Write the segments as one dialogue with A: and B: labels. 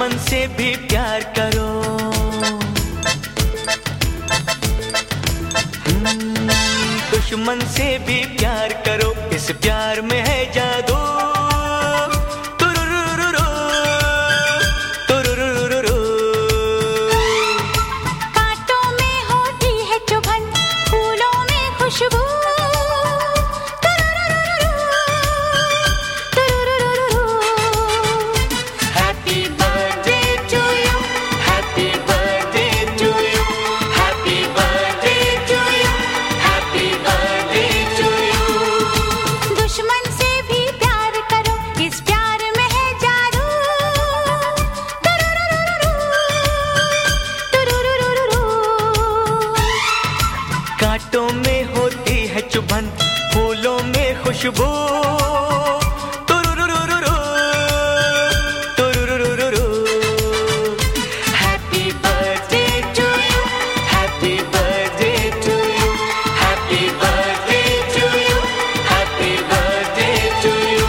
A: दुश्मन से भी प्यार करो। दुश्मन से भी प्यार करो, इस प्यार में है जादू। तुरुरुरुरु, तुरुरुरुरु।
B: कांटों में होती है चुभन, फूलों में खुशबू।
A: कांटों में होती है चुभन, फूलों में खुशबू। तुरुरुरुरु, तुरुरुरुरु। Happy birthday to you, happy birthday to you, happy birthday to you, happy birthday to you.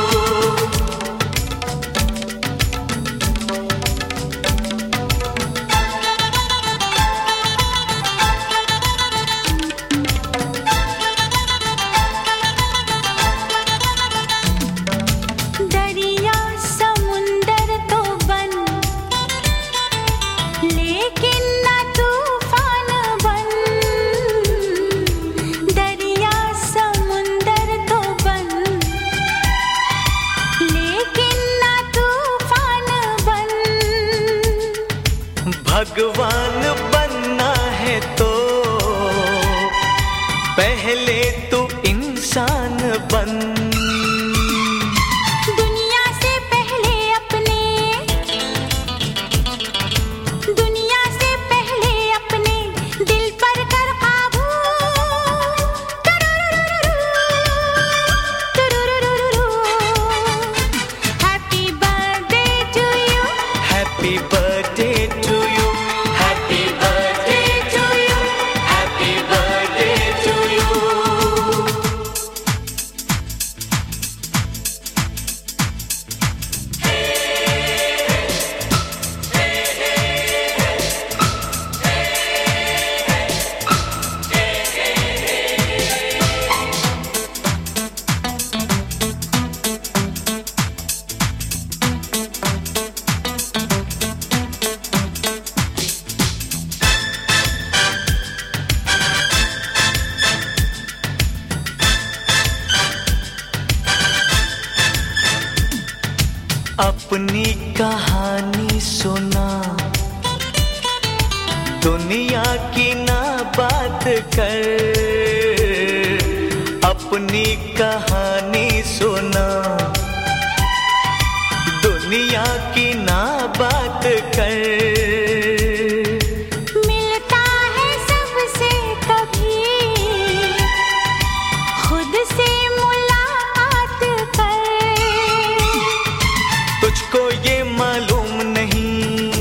B: दरिया समुंदर तो बन, लेकिन न तूफान बन। दरिया समुंदर तो बन, लेकिन न तूफान बन।
A: भगवान बनना है तो पहले तू इंसान बन।
B: दुनिया से पहले अपने, दुनिया से पहले अपने दिल पर कर काबू। तुरुरुरुरु, happy birthday to you,
A: happy birthday to you, happy birthday to you, happy birthday to you. अपनी कहानी सुना, दुनिया की ना बात कर। अपनी कहानी सुना, दुनिया की ना बात कर।
B: मिलता है सबसे कभी, खुद से मुलाकात कर।
A: तुझको ये मालूम नहीं,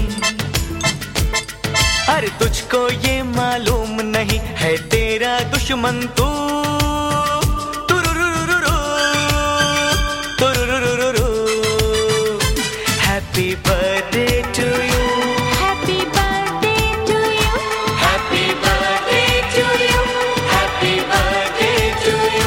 A: अरे तुझको ये मालूम नहीं है तेरा दुश्मन तू। तुरुरुरुरु, तुरुरुरुरु। Happy birthday to you,
B: happy birthday to you,
A: happy birthday to you, happy birthday to you.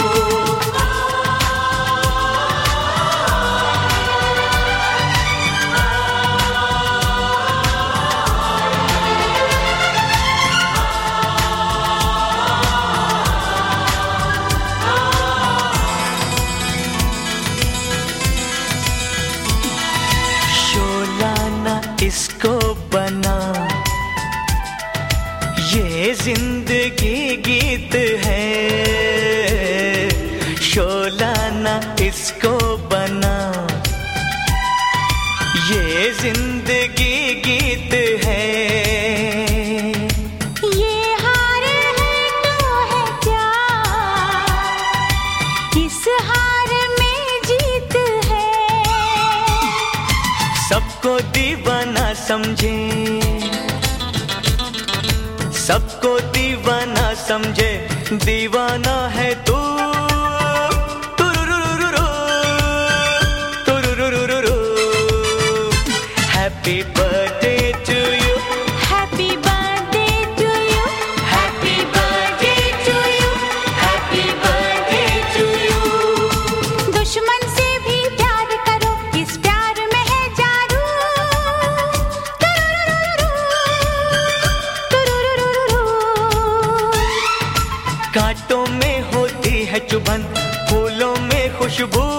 A: इसको बना, ये जिंदगी गीत है। शोलाना इसको बना, ये जिंदगी गीत है।
B: ये हार है तो है क्या, इस हार में जीत है।
A: सबको दीवाना समझे, सबको दीवाना समझे, दीवाना है तू। तुरुरुरुरु, तुरुरुरुरु। चुभन, फूलों में खुशबू